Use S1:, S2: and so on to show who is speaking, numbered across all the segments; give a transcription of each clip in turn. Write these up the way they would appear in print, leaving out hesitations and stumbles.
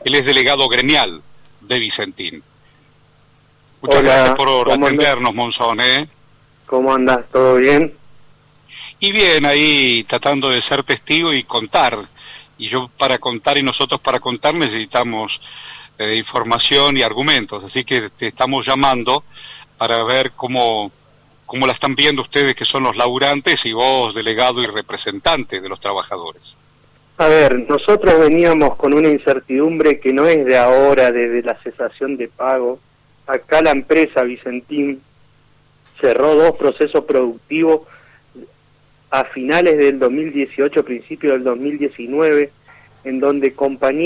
S1: Él es delegado gremial de Vicentín. Muchas
S2: Hola,
S1: gracias por
S2: ¿cómo
S1: atendernos, Monzón, ¿eh?
S2: ¿Cómo andás? ¿Todo bien?
S1: Y bien, ahí tratando de ser testigo y contar. Y yo para contar y nosotros para contar necesitamos información y argumentos. Así que te estamos llamando para ver cómo la están viendo ustedes, que son los laburantes, y vos, delegado y representante de los trabajadores.
S2: A ver, nosotros veníamos con una incertidumbre que no es de ahora, desde la cesación de pago. Acá la empresa Vicentín cerró 2 procesos productivos a finales del 2018, principios del 2019, en donde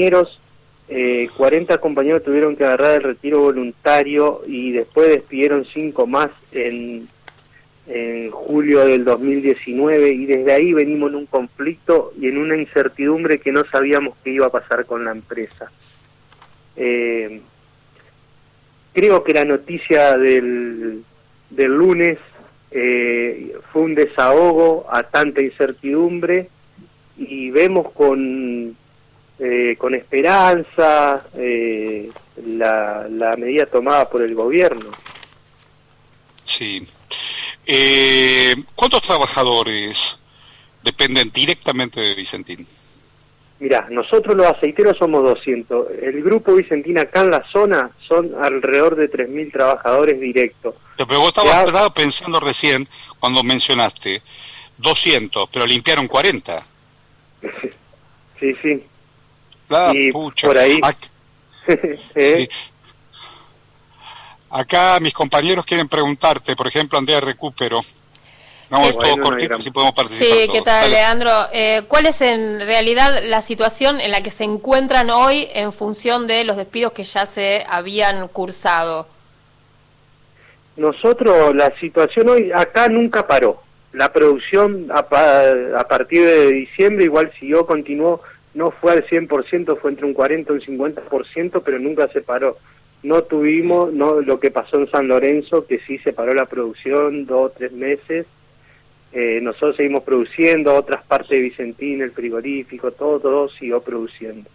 S2: 40 compañeros tuvieron que agarrar el retiro voluntario y después despidieron 5 más en julio del 2019, y desde ahí venimos en un conflicto y en una incertidumbre que no sabíamos qué iba a pasar con la empresa. Creo que la noticia del lunes fue un desahogo a tanta incertidumbre, y vemos con esperanza la medida tomada por el gobierno.
S1: Sí. ¿Cuántos trabajadores dependen directamente de Vicentín?
S2: Mirá, nosotros los aceiteros somos 200. El grupo Vicentín acá en la zona son alrededor de 3.000 trabajadores directos.
S1: Pero vos estabas pensando recién, cuando mencionaste 200, pero limpiaron 40.
S2: Sí, sí.
S1: Y pucha.
S2: Por ahí...
S1: Sí. Acá mis compañeros quieren preguntarte, por ejemplo, Andrea Recupero. Vamos todo cortito, si podemos participar.
S3: Sí,
S1: todos.
S3: ¿Qué tal, Leandro? ¿Cuál es en realidad la situación en la que se encuentran hoy en función de los despidos que ya se habían cursado?
S2: Nosotros, la situación hoy, acá nunca paró. La producción a partir de diciembre igual siguió, continuó, no fue al 100%, fue entre un 40 y un 50%, pero nunca se paró. No tuvimos lo que pasó en San Lorenzo, que sí se paró la producción 2 o 3 meses. Nosotros seguimos produciendo, otras partes de Vicentín, el frigorífico, todo siguió produciendo.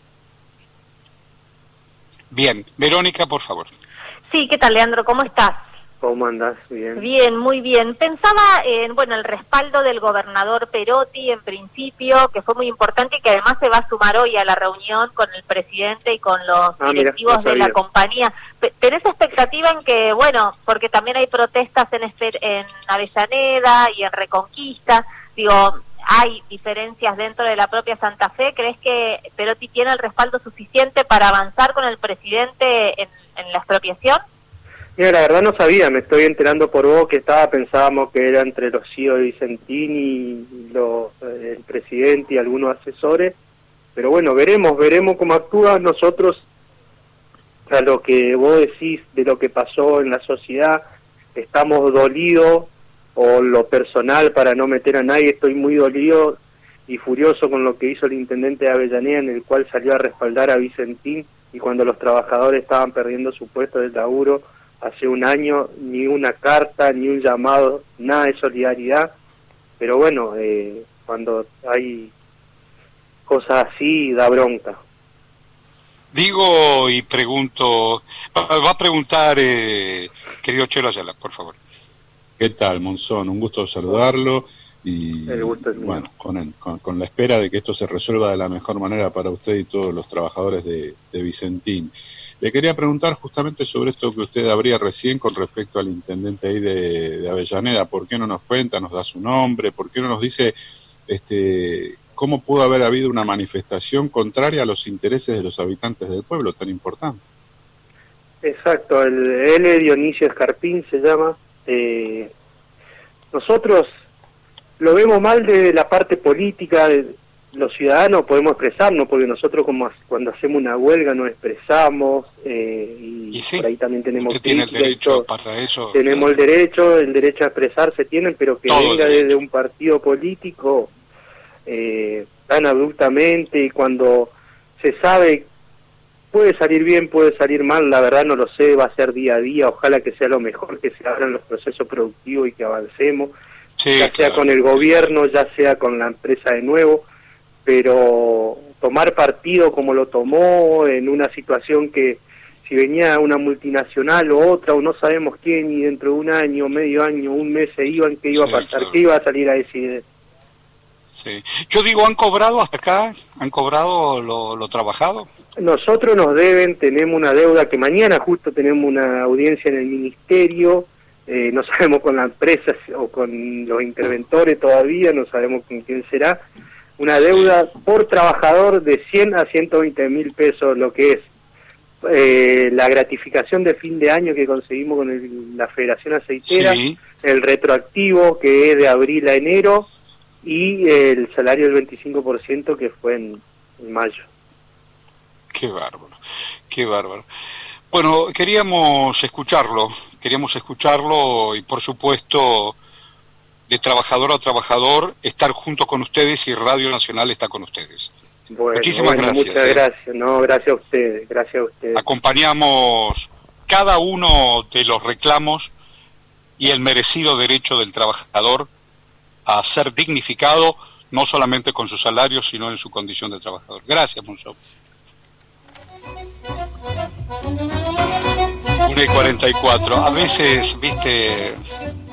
S1: Bien, Verónica, por favor.
S4: Sí, ¿qué tal, Leandro? ¿Cómo estás?
S2: ¿Cómo andás? Bien.
S4: Bien, muy bien. Pensaba en, el respaldo del gobernador Perotti en principio, que fue muy importante y que además se va a sumar hoy a la reunión con el presidente y con los directivos de la compañía. ¿Tenés expectativa en que, porque también hay protestas en Avellaneda y en Reconquista, hay diferencias dentro de la propia Santa Fe? ¿Crees que Perotti tiene el respaldo suficiente para avanzar con el presidente en la expropiación?
S2: Mira, la verdad no sabía, me estoy enterando por vos que pensábamos que era entre los CEO de Vicentín y el presidente y algunos asesores, pero bueno, veremos cómo actúa. Nosotros, a lo que vos decís de lo que pasó en la sociedad, estamos dolidos, o lo personal, para no meter a nadie, estoy muy dolido y furioso con lo que hizo el intendente de Avellaneda, en el cual salió a respaldar a Vicentín, y cuando los trabajadores estaban perdiendo su puesto de laburo hace un año, ni una carta, ni un llamado, nada de solidaridad. Pero bueno, cuando hay cosas así, da bronca.
S1: Digo y pregunto, va a preguntar, querido Chelo Ayala, por favor.
S5: ¿Qué tal, Monzón? Un gusto saludarlo, y
S2: el gusto es mío.
S5: Con la espera de que esto se resuelva de la mejor manera para usted y todos los trabajadores de Vicentín. Le quería preguntar justamente sobre esto que usted abría recién con respecto al intendente ahí de Avellaneda. ¿Por qué no nos cuenta, nos da su nombre? ¿Por qué no nos dice cómo pudo haber habido una manifestación contraria a los intereses de los habitantes del pueblo tan importante?
S2: Exacto, él es Dionisio Escarpín, se llama. Nosotros lo vemos mal de la parte política. Los ciudadanos podemos expresarnos, porque nosotros cuando hacemos una huelga nos expresamos, y sí, por ahí también tenemos
S1: tiene el derecho para eso.
S2: Tenemos el derecho a expresarse tienen, pero que venga desde un partido político tan abruptamente, y cuando se sabe, puede salir bien, puede salir mal, la verdad no lo sé, va a ser día a día. Ojalá que sea lo mejor, que se abran los procesos productivos y que avancemos, ya sea con el gobierno, ya sea con la empresa de nuevo, pero tomar partido como lo tomó en una situación que si venía una multinacional o otra, o no sabemos quién, y dentro de un año, medio año, un mes se iban, ¿qué iba a pasar? Claro. ¿Qué iba a salir a decir?
S1: Sí. Yo digo, ¿han cobrado hasta acá? ¿Han cobrado lo trabajado?
S2: Nosotros nos deben, tenemos una deuda que mañana justo tenemos una audiencia en el ministerio, no sabemos con la empresa o con los interventores todavía, no sabemos con quién será, una deuda por trabajador de 100 a 120 mil pesos, lo que es la gratificación de fin de año que conseguimos con la Federación Aceitera, sí, el retroactivo que es de abril a enero y el salario del 25% que fue en mayo.
S1: Qué bárbaro, qué bárbaro. Bueno, queríamos escucharlo y por supuesto de trabajador a trabajador estar junto con ustedes y Radio Nacional está con ustedes.
S2: Bueno,
S1: muchísimas gracias.
S2: Muchas gracias, no, gracias a ustedes, gracias a ustedes.
S1: Acompañamos cada uno de los reclamos y el merecido derecho del trabajador a ser dignificado, no solamente con su salario, sino en su condición de trabajador. Gracias, Monzón. 1:44. A veces, viste,